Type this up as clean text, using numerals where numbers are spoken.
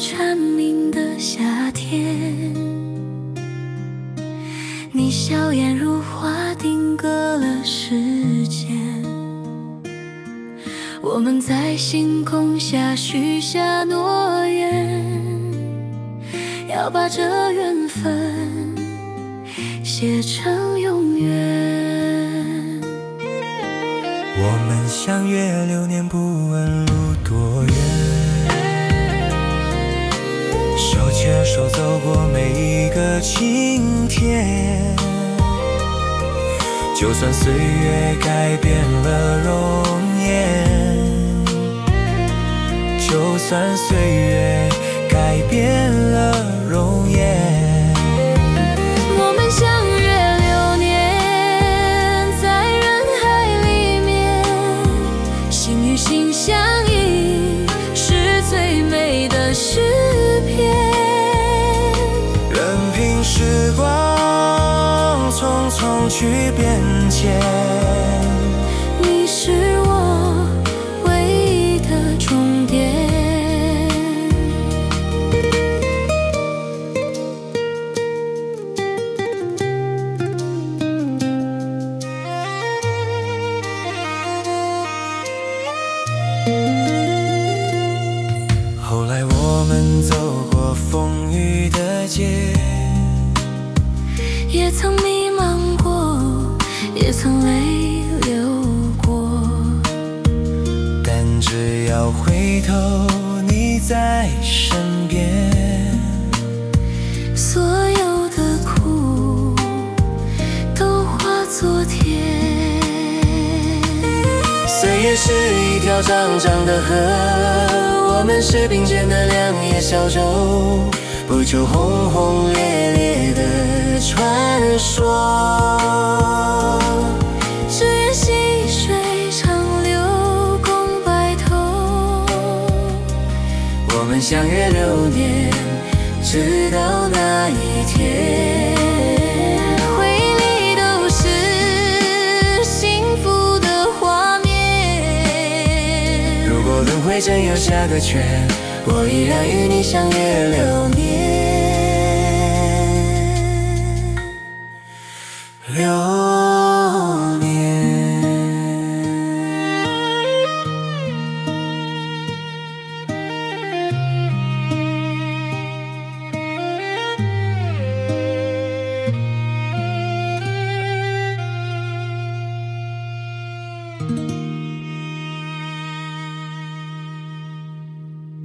蝉鸣的夏天，你笑颜如花，定格了时间。我们在星空下许下诺言，要把这缘分写成永远。 我们相约流年，不问路多远，手牵手走过每一个晴天。就算岁月改变了容颜，就算岁月改变了容颜， 我们相约流年，在人海里面，心与心相印，是最美的诗篇。 任凭时光匆匆去变迁， 你是我唯一的终点。 后来我们走过风雨的街， 也曾迷茫过，也曾泪流过， 但只要回头你在身边， 所有的苦都化作甜。 岁月是一条长长的河，我们是并肩的两叶小舟，不求轰轰烈烈的传说， 只愿细水长流共白头。 我们相约流年，直到那一天。 回忆里都是幸福的画面。 如果轮回真有下个圈，我依然与你相约流年。